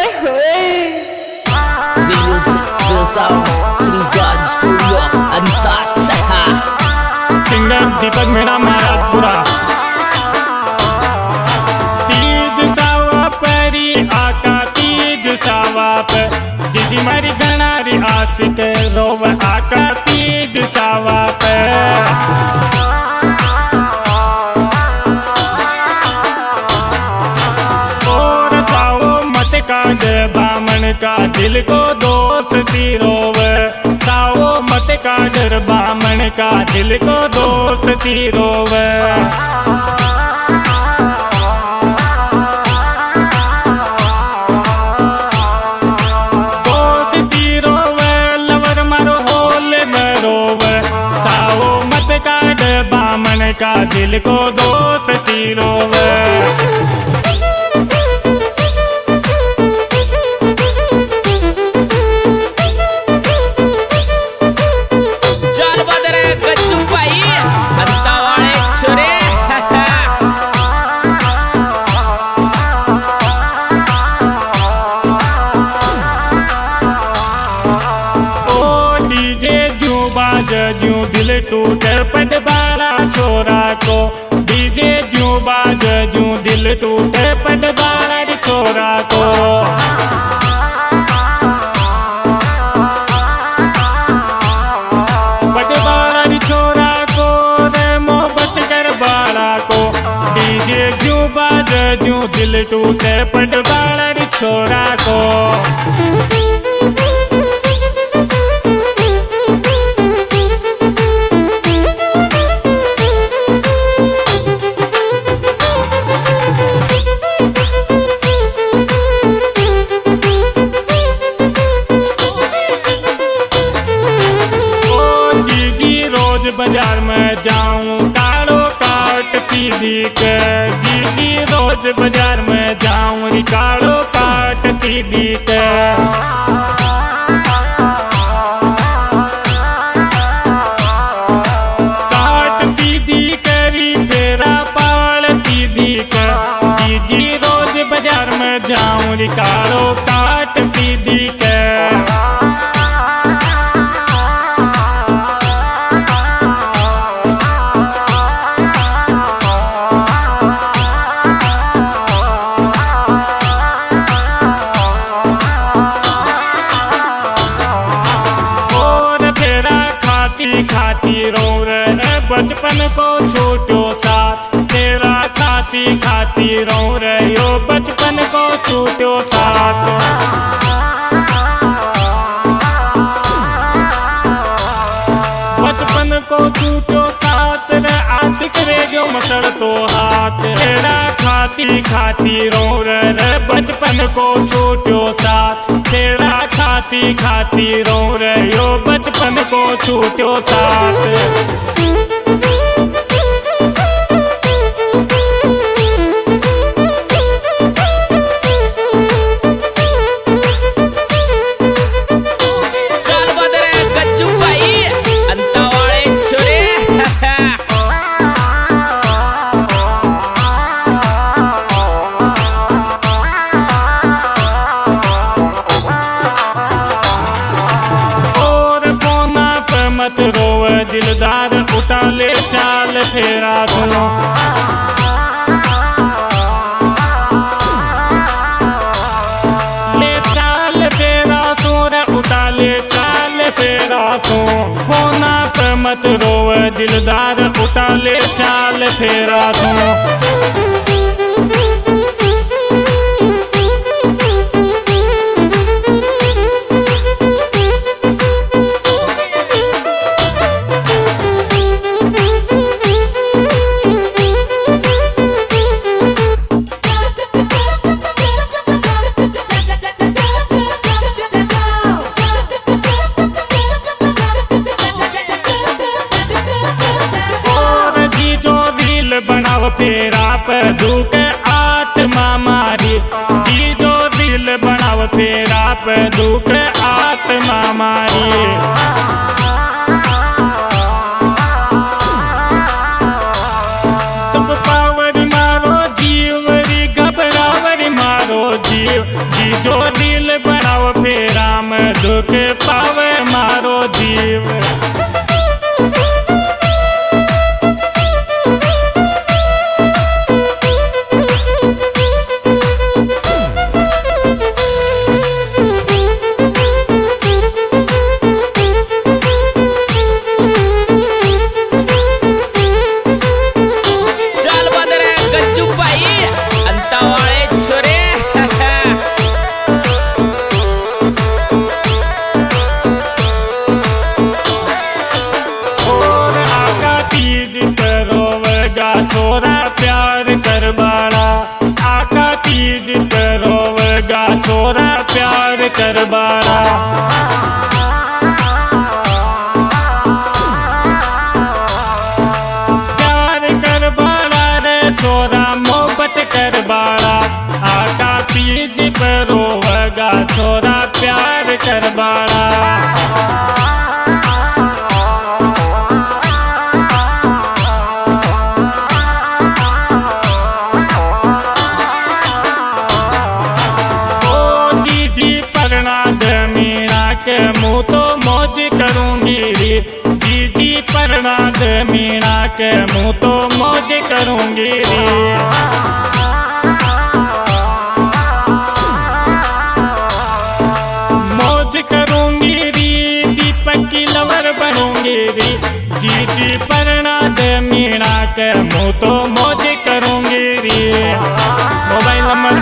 Singer दीपक मेरा महाराजपुरा। तीज सावा परी आका तीज सावा पे दीदी मारी गणारी आशिक रोव आका तीज सावा पे। और साओ मत कांड बामन का दिल को दोस्ती रोव। साओ मत कांड बामन का दिल को दोस्ती रोव। दोस्ती रोव लवर मारो होल में रोव। साओ मत कांड बामन का दिल को दोस्ती रोव। जूं दिल टूटे पट बाला छोरा को डीजे जूं बाज जूं दिल टूटे पट बाला छोरा को। पट बाला छोरा को रे मोहब्बत कर बाला को डीजे जूं बाज जूं दिल टूटे पट बाला छोरा को। बाजार में जाऊं काड़ो काट पीदी के दीदी रोज बाजार में जाऊं काड़ो काट पीदी के। काट पीदी करी फेरा पाल पीदी के दीदी रोज बाजार में जाऊं काड़ो काट पीदी के। खाती रो रे बचपन को छूटो साथ तेरा खाती खाती रो रे यो बचपन को छूटो साथ। बचपन को छूटो साथ रे आशिक रे जो मसड़ तो हाथ तेरा खाती खाती रो रे बचपन को छूटो साथ तेरा खाती खाती रो रे यो बचपन को छूटो साथ। मत रोव दिलदार उठा ले चाल फेरा सुनो। ले चाल फेरा सो रे उठा ले चाल फेरा सो। फोना पे मत रोव दिलदार उठा ले चाल फेरा सो। फेरा पे दुख आत्मा मारी जी जो दिल बनाव फेरा पे दुख आत्मा मारी। तुम पावरी मारो जीवरी घबरावरी मारो जीव जी जो रील बनाओ फेरा में दुख पावे मारो जीव। छोरा प्यार कर बाड़ा आका तीज रोवेगा छोरा प्यार कर बाड़ा। प्यार कर बाड़ा रे छोरा मोहब्बत कर बाड़ा आका तीज पर रोवेगा छोरा प्यार कर बाड़ा। के मुँह तो मौज करूंगी री दीदी प्रणाद मीणा के मुँह तो मौज करूंगी री। मौज करूंगी री दीपक की लवर बनूंगी री दीदी प्रणाद मीणा के मुँह तो मौज करूंगी री। मोबाइल नंबर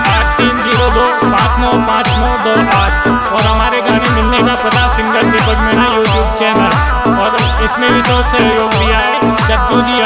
8302595928 और हमारे गाने मिलने का पता singer Deepak Meena YouTube channel. और इसमें भी तो सहयोग दिया है जज्जू जी